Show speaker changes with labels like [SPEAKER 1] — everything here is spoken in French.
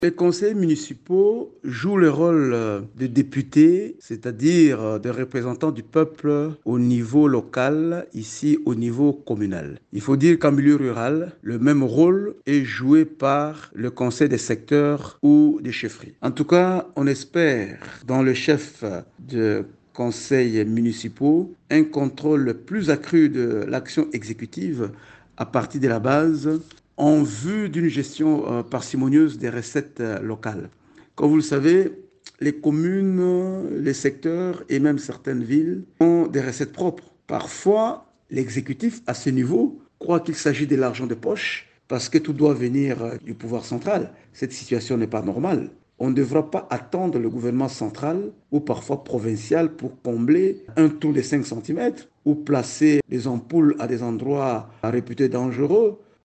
[SPEAKER 1] Les conseils municipaux jouent le rôle de députés, c'est-à-dire de représentants du peuple au niveau local, ici au niveau communal. Il faut dire qu'en milieu rural, le même rôle est joué par le conseil des secteurs ou des chefferies. En tout cas, on espère dans le chef de conseils municipaux un contrôle plus accru de l'action exécutive à partir de la base en vue d'une gestion parcimonieuse des recettes locales. Comme vous le savez, les communes, les secteurs et même certaines villes ont des recettes propres. Parfois, l'exécutif, à ce niveau, croit qu'il s'agit de l'argent de poche parce que tout doit venir du pouvoir central. Cette situation n'est pas normale. On ne devra pas attendre le gouvernement central ou parfois provincial pour combler un trou de 5 cm ou placer des ampoules à des endroits réputés dangereux